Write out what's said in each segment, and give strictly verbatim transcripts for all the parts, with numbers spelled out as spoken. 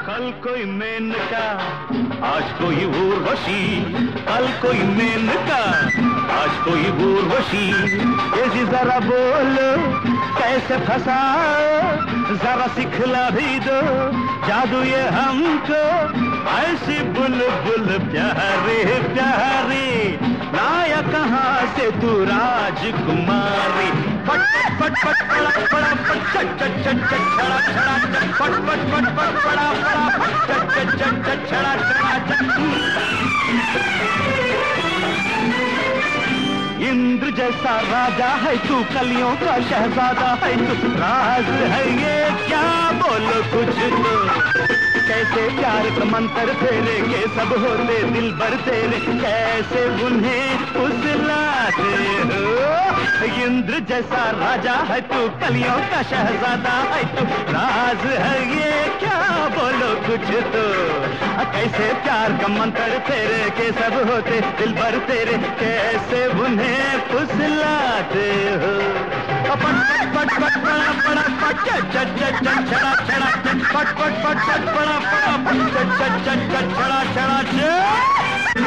कल कोई मेनका आज कोई उर्वशी, कल कोई मेनका आज कोई उर्वशी। ये जी जरा बोलो कैसे फंसाओ, जरा सिखला भी दो जादू ये हमको। ऐसी बुलबुल प्यारे प्यारे लाया कहाँ से तू राजकुमारी। फट फट फट पड़ा पड़ा फट चट चट चट चट छड़ा छड़ा चट फट फट फट फट पड़ा पड़ा फट चट चट चट चट छड़ा छड़ा चट। इंद्र जैसा राजा है तू, कलियों का शहजादा है तू, राज है ये क्या बोलो कुछ तो। कैसे प्यार का मंत्र तेरे के सब होते दिल भर तेरे, कैसे उन्हें उजलाते हो। इंद्र जैसा राजा है तू, कलियों का शहजादा है तू, राज है ये क्या बोलो कुछ तो। कैसे प्यार का मंत्र तेरे के सब होते दिल भर तेरे, कैसे उन्हें फुसलाते हो। पट पट पट पट पड़ा पड़ा पट चट चट चट चट छड़ा छड़ा चट पट पट पट पट पड़ा पड़ा पट चट चट चट चट छड़ा छड़ा चट।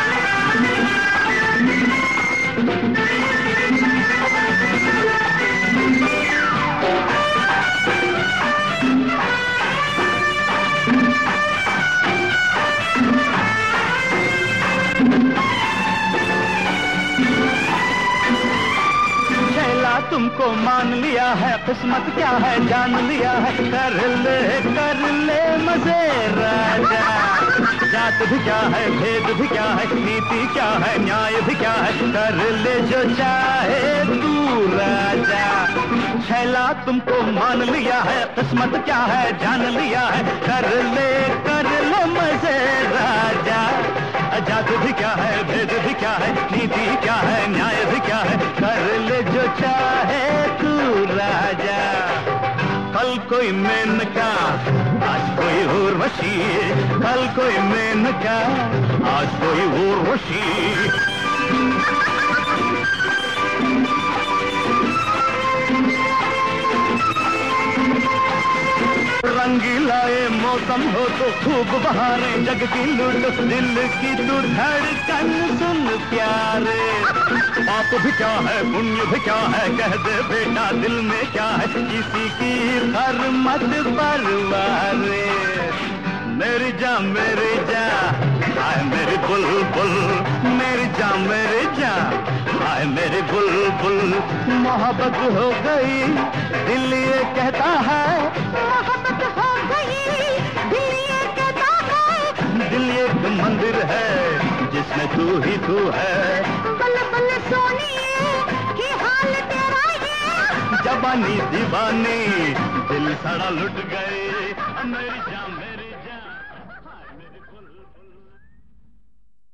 तुमको मान लिया है, किस्मत क्या है जान लिया है। कर ले कर ले मजे राजा, जात भी क्या है भेद भी क्या है, नीति क्या है न्याय भी क्या है। कर ले जो चाहे तू राजा। छैला तुमको मान लिया है, किस्मत क्या है जान लिया है। कर ले कर ले मजे राजा, जात भी क्या है भेद भी क्या है, नीति क्या है न्याय भी क्या है। कर ले जो चाहे तू राजा। कल कोई मेनका आज कोई उर्वशी, कल कोई मेनका आज कोई उर्वशी। रंगीला ये मौसम हो तो खूब बहारें जग की लूट, दिल की तू धड़कन सुन प्यारे। पाप भी क्या है पुण्य भी क्या है, कह दे बेटा दिल में क्या है, किसी की हर मत परवारे। मेरी जा मेरी जा आए मेरी बुलबुल, मेरी जा मेरी जा आए मेरी बुलबुल। मोहब्बत हो गई दिल ये कहता है, मोहब्बत हो गई दिल ये कहता है। दिल एक मंदिर है जिसमें तू ही तू है। बल बल सोनिए कि हाल तेरा ये, जवानी दीवानी दिल सड़ा लुट गए मेरी जान।